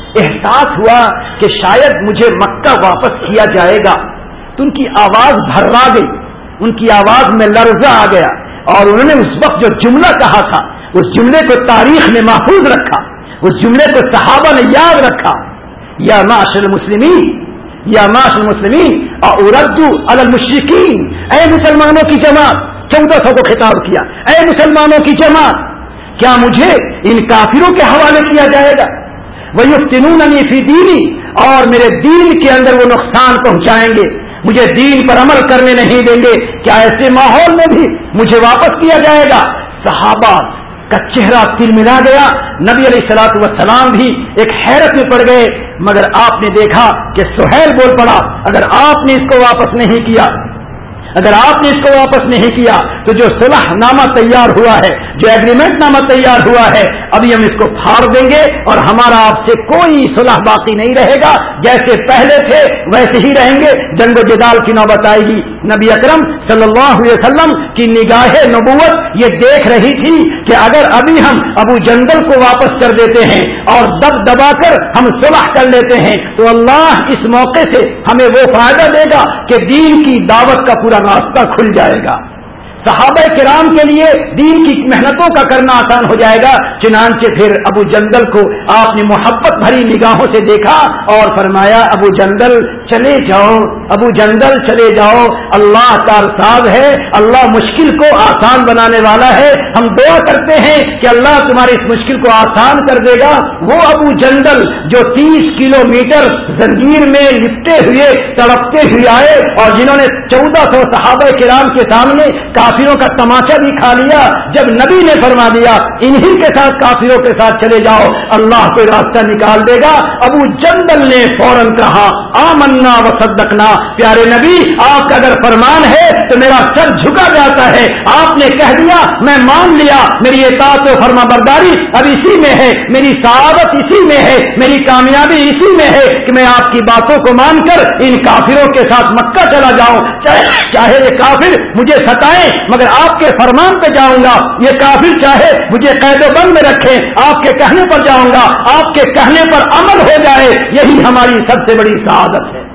احساس ہوا کہ شاید مجھے مکہ واپس کیا جائے گا تو ان کی آواز بھرا گئی، ان کی آواز میں لرزہ آ گیا، اور انہوں نے اس وقت جو جملہ کہا تھا اس جملے کو تاریخ نے محفوظ رکھا، اس جملے کو صحابہ نے یاد رکھا، یا معاشر المسلمین یا معاشر المسلمین اردو علی المشرکین، اے مسلمانوں کی جماعت، چودہ سو کو خطاب کیا، اے مسلمانوں کی جماعت، کیا مجھے ان کافروں کے حوالے کیا جائے گا؟ وَيُفْتِنُونَنِي فِي دِينِي، اور میرے دین کے اندر وہ نقصان پہنچائیں گے، مجھے دین پر عمل کرنے نہیں دیں گے، کیا ایسے ماحول میں بھی مجھے واپس کیا جائے گا؟ صحابہ کا چہرہ تل ملا گیا، نبی علیہ الصلوۃ والسلام بھی ایک حیرت میں پڑ گئے، مگر آپ نے دیکھا کہ سہیل بول پڑا، اگر آپ نے اس کو واپس نہیں کیا اگر آپ نے اس کو واپس نہیں کیا تو جو صلح نامہ تیار ہوا ہے، جو ایگریمنٹ نامہ تیار ہوا ہے، ابھی ہم اس کو پھاڑ دیں گے اور ہمارا آپ سے کوئی صلح باقی نہیں رہے گا، جیسے پہلے تھے ویسے ہی رہیں گے، جنگ و جدال کی نوبت آئے گی۔ نبی اکرم صلی اللہ علیہ وسلم کی نگاہ نبوت یہ دیکھ رہی تھی کہ اگر ابھی ہم ابو جندل کو واپس کر دیتے ہیں اور دب دبا کر ہم صلح کر لیتے ہیں تو اللہ اس موقع سے ہمیں وہ فائدہ دے گا کہ دین کی دعوت کا پورا راستہ کھل جائے گا، صحابہ کرام کے لیے دین کی محنتوں کا کرنا آسان ہو جائے گا۔ چنانچہ پھر ابو جندل کو آپ نے محبت بھری نگاہوں سے دیکھا اور فرمایا، ابو جندل چلے جاؤ، ابو جندل چلے جاؤ، اللہ کارساز ہے، اللہ مشکل کو آسان بنانے والا ہے، ہم دعا کرتے ہیں کہ اللہ تمہاری اس مشکل کو آسان کر دے گا۔ وہ ابو جندل جو تیس کلو میٹر زنجیر میں لپٹے ہوئے تڑپتے ہوئے آئے اور جنہوں نے چودہ سو صحابہ کرام کے سامنے کافروں کا تماشا بھی کھا لیا، جب نبی نے فرما دیا انہی کے ساتھ کافروں کے ساتھ چلے جاؤ، اللہ کوئی راستہ نکال دے گا، ابو جندل نے فوراً کہا آمنا و صدقنا، پیارے نبی آپ کا اگر فرمان ہے تو میرا سر جھکا جاتا ہے، آپ نے کہہ دیا میں مان لیا، میری اطاعت و فرما برداری اب اسی میں ہے، میری سعادت اسی میں ہے، میری کامیابی اسی میں ہے کہ میں آپ کی باتوں کو مان کر ان کافروں کے ساتھ مکہ چلا جاؤں، چاہے چاہے یہ کافر مجھے ستائیں مگر آپ کے فرمان پہ جاؤں گا، یہ کافر چاہے مجھے قید و بند میں رکھیں آپ کے کہنے پر جاؤں گا، آپ کے کہنے پر عمل ہو جائے، یہی ہماری سب سے بڑی سعادت ہے۔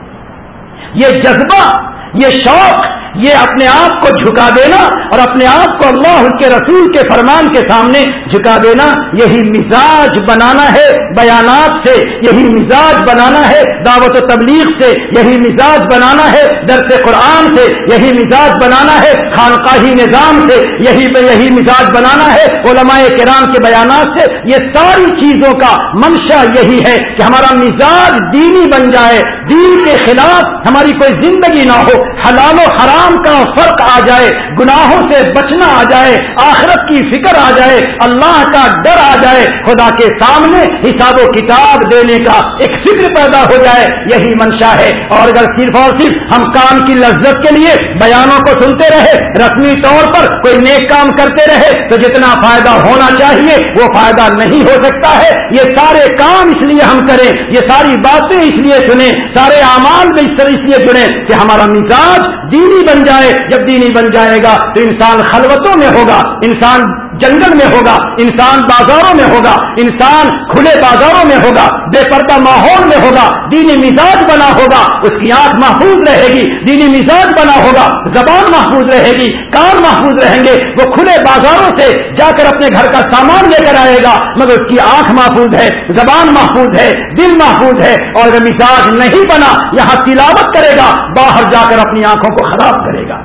یہ جذبہ، یہ شوق، یہ اپنے آپ کو جھکا دینا اور اپنے آپ کو اللہ کے رسول کے فرمان کے سامنے جھکا دینا، یہی مزاج بنانا ہے بیانات سے، یہی مزاج بنانا ہے دعوت و تبلیغ سے، یہی مزاج بنانا ہے درس قرآن سے، یہی مزاج بنانا ہے خانقاہی نظام سے، یہی یہی مزاج بنانا ہے علماء کرام کے بیانات سے۔ یہ ساری چیزوں کا منشا یہی ہے کہ ہمارا مزاج دینی بن جائے، دین کے خلاف ہماری کوئی زندگی نہ ہو، حلال و حرام کا فرق آ جائے، گناہوں سے بچنا آ جائے، آخرت کی فکر آ جائے، اللہ کا ڈر آ جائے، خدا کے سامنے حساب و کتاب دینے کا ایک فکر پیدا ہو جائے، یہی منشا ہے۔ اور اگر صرف اور صرف ہم کام کی لذت کے لیے بیانوں کو سنتے رہے، رسمی طور پر کوئی نیک کام کرتے رہے تو جتنا فائدہ ہونا چاہیے وہ فائدہ نہیں ہو سکتا ہے۔ یہ سارے کام اس لیے ہم کریں، یہ ساری باتیں اس لیے سنیں، سارے اعمال میں اس طرح اس لیے جڑیں کہ ہمارا مزاج دینی بن جائے۔ جب دینی بن جائے گا تو انسان خلوتوں میں ہوگا، انسان جنگل میں ہوگا، انسان بازاروں میں ہوگا، انسان کھلے بازاروں میں ہوگا، بے پردہ ماحول میں ہوگا، دینی مزاج بنا ہوگا، اس کی آنکھ محفوظ رہے گی، دینی مزاج بنا ہوگا، زبان محفوظ رہے گی، کان محفوظ رہیں گے، وہ کھلے بازاروں سے جا کر اپنے گھر کا سامان لے کر آئے گا مگر اس کی آنکھ محفوظ ہے، زبان محفوظ ہے، دل محفوظ ہے، اور اگر مزاج نہیں بنا یہاں تلاوت کرے گا، باہر جا کر اپنی آنکھوں کو خراب کرے گا۔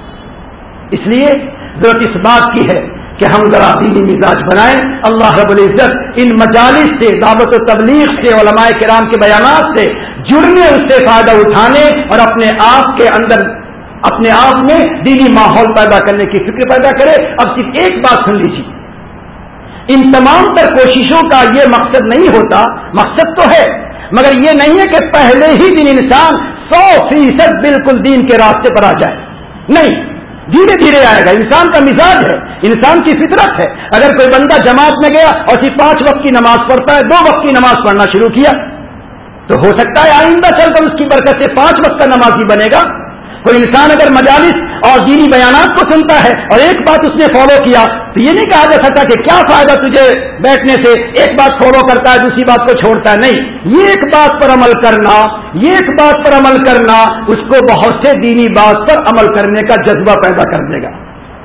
اس لیے ضرورت اس بات کی ہے کہ ہم ذرا دینی مزاج بنائیں۔ اللہ رب العزت ان مجالس سے، دعوت و تبلیغ سے، علماء کرام کے بیانات سے جڑنے، اس سے فائدہ اٹھانے اور اپنے آپ کے اندر اپنے آپ میں دینی ماحول پیدا کرنے کی فکر پیدا کرے۔ اب صرف ایک بات سن لیجیے، ان تمام تر کوششوں کا یہ مقصد نہیں ہوتا، مقصد تو ہے مگر یہ نہیں ہے کہ پہلے ہی دن انسان سو فیصد بالکل دین کے راستے پر آ جائے، نہیں، دھیرے دھیرے آئے گا۔ انسان کا مزاج ہے، انسان کی فطرت ہے۔ اگر کوئی بندہ جماعت میں گیا اور صرف پانچ وقت کی نماز پڑھتا ہے، دو وقت کی نماز پڑھنا شروع کیا تو ہو سکتا ہے آئندہ چل کر اس کی برکت سے پانچ وقت کا نمازی بنے گا۔ کوئی انسان اگر مجالس اور دینی بیانات کو سنتا ہے اور ایک بات اس نے فالو کیا تو یہ نہیں کہا جا سکتا کہ کیا فائدہ تجھے بیٹھنے سے، ایک بات فالو کرتا ہے دوسری بات کو چھوڑتا ہے، نہیں، یہ ایک بات پر عمل کرنا، یہ ایک بات پر عمل کرنا اس کو بہت سے دینی بات پر عمل کرنے کا جذبہ پیدا کر دے گا۔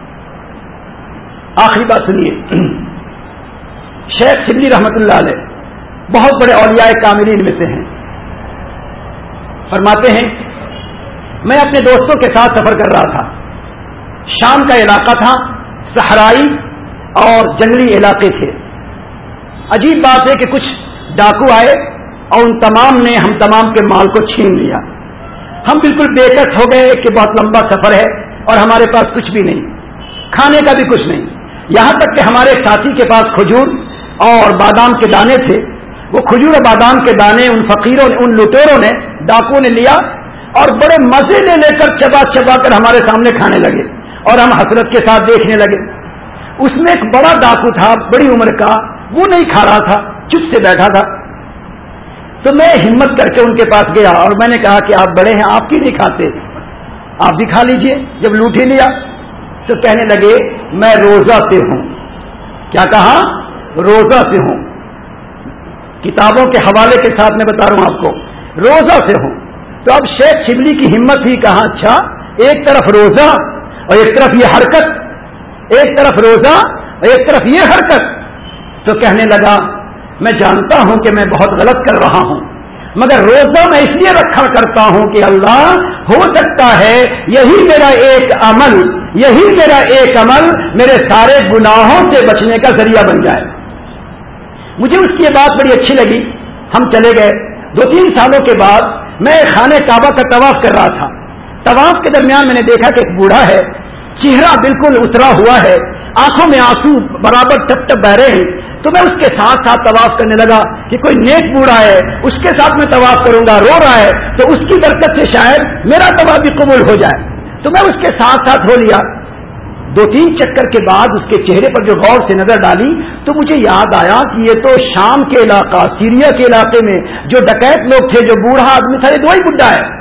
آخری بات سنیے، شیخ شبلی رحمت اللہ علیہ بہت بڑے اولیاء کاملین میں سے ہیں، فرماتے ہیں میں اپنے دوستوں کے ساتھ سفر کر رہا تھا، شام کا علاقہ تھا، صحرائی اور جنگلی علاقے تھے۔ عجیب بات ہے کہ کچھ ڈاکو آئے اور ان تمام نے ہم تمام کے مال کو چھین لیا۔ ہم بالکل بے کس ہو گئے کہ بہت لمبا سفر ہے اور ہمارے پاس کچھ بھی نہیں، کھانے کا بھی کچھ نہیں، یہاں تک کہ ہمارے ایک ساتھی کے پاس کھجور اور بادام کے دانے تھے۔ وہ کھجور اور بادام کے دانے ان فقیروں نے، ان لٹیروں نے، ڈاکو نے لیا اور بڑے مزے لے لے کر چبا چبا کر ہمارے سامنے کھانے لگے اور ہم حسرت کے ساتھ دیکھنے لگے۔ اس میں ایک بڑا ڈاکو تھا، بڑی عمر کا، وہ نہیں کھا رہا تھا، چپ سے بیٹھا تھا۔ تو میں ہمت کر کے ان کے پاس گیا اور میں نے کہا کہ آپ بڑے ہیں، آپ کیوں نہیں کھاتے، آپ بھی کھا لیجئے۔ جب لوٹ ہی لیا تو کہنے لگے میں روزہ سے ہوں۔ کیا کہا؟ روزہ سے ہوں۔ کتابوں کے حوالے کے ساتھ میں بتا رہا ہوں آپ کو، روزہ سے ہوں۔ تو اب شیخ شبلی کی ہمت ہی، کہا اچھا ایک طرف روزہ اور ایک طرف یہ حرکت، ایک طرف روزہ اور ایک طرف یہ حرکت۔ تو کہنے لگا میں جانتا ہوں کہ میں بہت غلط کر رہا ہوں، مگر روزہ میں اس لیے رکھا کرتا ہوں کہ اللہ ہو سکتا ہے یہی میرا ایک عمل، یہی میرا ایک عمل میرے سارے گناہوں سے بچنے کا ذریعہ بن جائے۔ مجھے اس کی یہ بات بڑی اچھی لگی، ہم چلے گئے۔ دو تین سالوں کے بعد میں خانہ کعبہ کا طواف کر رہا تھا۔ طواف کے درمیان میں نے دیکھا کہ ایک بوڑھا ہے، چہرہ بالکل اترا ہوا ہے، آنکھوں میں آنسو برابر ٹپ ٹپ بہ رہے ہیں۔ تو میں اس کے ساتھ ساتھ طواف کرنے لگا کہ کوئی نیک بوڑھا ہے، اس کے ساتھ میں طواف کروں گا، رو رہا ہے تو اس کی برکت سے شاید میرا طواف بھی قبول ہو جائے۔ تو میں اس کے ساتھ ساتھ ہو لیا۔ دو تین چکر کے بعد اس کے چہرے پر جو غور سے نظر ڈالی تو مجھے یاد آیا کہ یہ تو شام کے علاقہ، سیریا کے علاقے میں جو ڈکیت لوگ تھے، جو بوڑھا آدمی تھا، یہ تو وہی بڈھا ہے،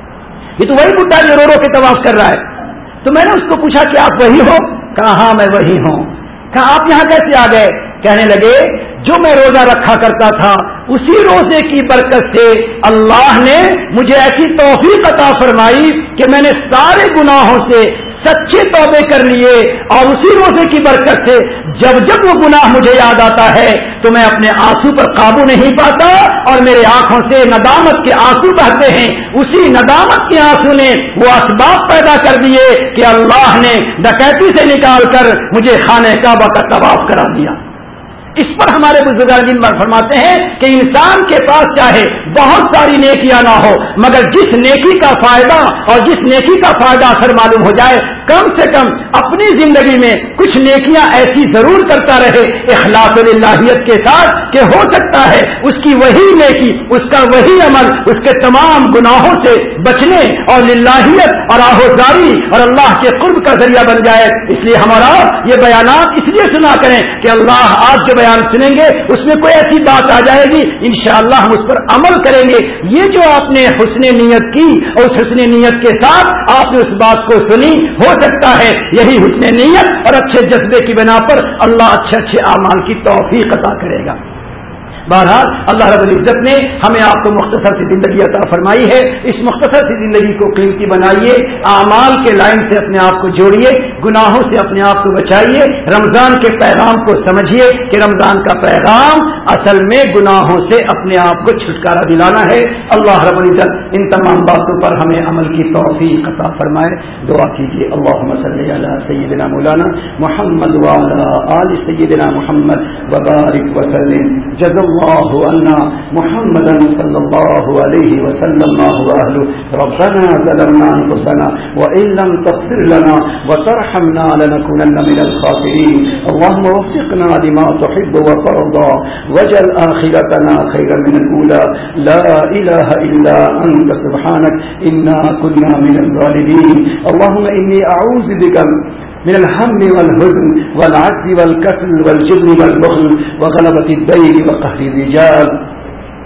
یہ تو وہی بڈھا جو رو رو کے طواف کر رہا ہے۔ تو میں نے اس کو پوچھا کہ آپ وہی ہو؟ کہا ہاں میں وہی ہوں۔ کہا آپ یہاں کیسے آ گئے؟ کہنے لگے جو میں روزہ رکھا کرتا تھا اسی روزے کی برکت سے اللہ نے مجھے ایسی توفیق عطا فرمائی کہ میں نے سارے گناہوں سے سچے توبے کر لیے، اور اسی روزے کی برکت سے جب جب وہ گناہ مجھے یاد آتا ہے تو میں اپنے آنسو پر قابو نہیں پاتا اور میرے آنکھوں سے ندامت کے آنسو بہتے ہیں۔ اسی ندامت کے آنسو نے وہ اسباب پیدا کر دیے کہ اللہ نے ڈکیتی سے نکال کر مجھے خانہ کعبہ کا طواف کرا دیا۔ اس پر ہمارے بزرگان فرماتے ہیں کہ انسان کے پاس چاہے بہت ساری نیکیاں نہ ہو، مگر جس نیکی کا فائدہ اور جس نیکی کا فائدہ اثر معلوم ہو جائے، کم سے کم اپنی زندگی میں کچھ نیکیاں ایسی ضرور کرتا رہے اخلاص الہیت کے ساتھ کہ ہو سکتا ہے اس کی وہی نیکی، اس کا وہی عمل اس کے تمام گناہوں سے بچنے اور للہیت اور آہوزاری اور اللہ کے قرب کا ذریعہ بن جائے۔ اس لیے ہمارا یہ بیانات اس لیے سنا کریں کہ اللہ آج جو بیان سنیں گے اس میں کوئی ایسی بات آ جائے گی انشاءاللہ ہم اس پر عمل کریں گے۔ یہ جو آپ نے حسن نیت کی اور اس حسن نیت کے ساتھ آپ نے اس بات کو سنی، ہو سکتا ہے یہی حسن نیت اور اچھے جذبے کی بنا پر اللہ اچھے اچھے اعمال کی توفیق عطا کرے گا۔ بہرحال اللہ رب العزت نے ہمیں آپ کو مختصر سی زندگی عطا فرمائی ہے، اس مختصر سی زندگی کو قیمتی بنائیے، اعمال کے لائن سے اپنے آپ کو جوڑیے، گناہوں سے اپنے آپ کو بچائیے، رمضان کے پیغام کو سمجھیے کہ رمضان کا پیغام اصل میں گناہوں سے اپنے آپ کو چھٹکارا دلانا ہے۔ اللہ رب العزت ان تمام باتوں پر ہمیں عمل کی توفیق عطا فرمائے۔ دعا کیجیے اللہم صلی علی سیدنا مولانا محمد وعلی آل سیدنا محمد وبارک وسلم۔ جزا اللہ عنا محمدا صلی اللہ علیہ وسلم ما هو اهله ربنا ظلمنا انفسنا وان لم تغفر لنا وترحمنا لنكونن من الخاسرين اللهم وفقنا لما تحب وترضى واجعل آخرتنا خيرا من الأولى لا إله إلا أنت سبحانك إنا كنا من الظالمين اللهم إني أعوذ بك من الهم والحزن والعجز والكسل والجبن والبخل وغلبة الدين وقهر الرجال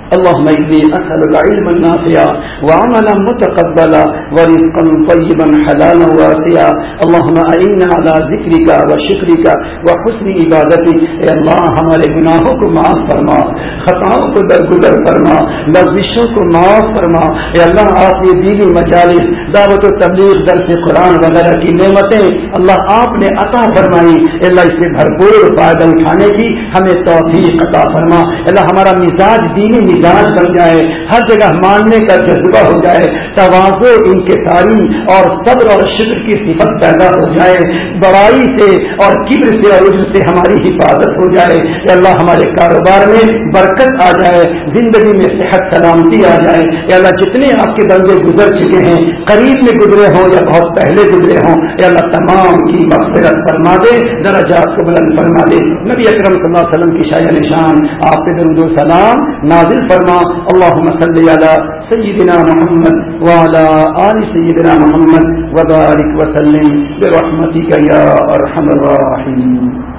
اللهم إني أسألك علما نافعا وعملا متقبلا ورزقا طيبا حلالا واسعا اللهم أعنا على ذكرك وشكرك وحسن عبادتك. اے اللہ ہمارے گناہوں کو معاف فرما، خطاؤں کو درگزر فرما، لغزشوں کو معاف فرما. اے اللہ آپ یہ دینی مجالس، دعوت و تبلیغ، درس قرآن وغیرہ کی نعمتیں اللہ آپ نے عطا فرمائی، اے اللہ اس سے بھرپور فائدہ اٹھانے کی ہمیں توفیق عطا فرما. اے اللہ ہمارا مزاج دینی مزاج بن جائے، ہر جگہ ماننے کا جذبہ ہو جائے، تواضع، انکساری اور صبر اور شکر کی صفت پیدا ہو جائے، بڑائی سے اور کبر سے اور عجب سے ہماری حفاظت ہو جائے. اے اللہ ہمارے کاروبار میں برکت آ جائے، زندگی میں صحت سلامتی آ جائے. اے اللہ جتنے آپ کے بندے گزر چکے ہیں، قریب میں گزرے ہوں یا بہت پہلے گزرے ہوں، اے اللہ تمام کی مغفرت فرما دے، درجات کو بلند فرما دے. نبی اکرم صلی اللہ علیہ وسلم کی شایع نشان آپ پہ درود و سلام نازل فرما. اللهم صل على سيدنا محمد وعلى آل سيدنا محمد وبارك وسلم برحمتك يا أرحم الراحمين.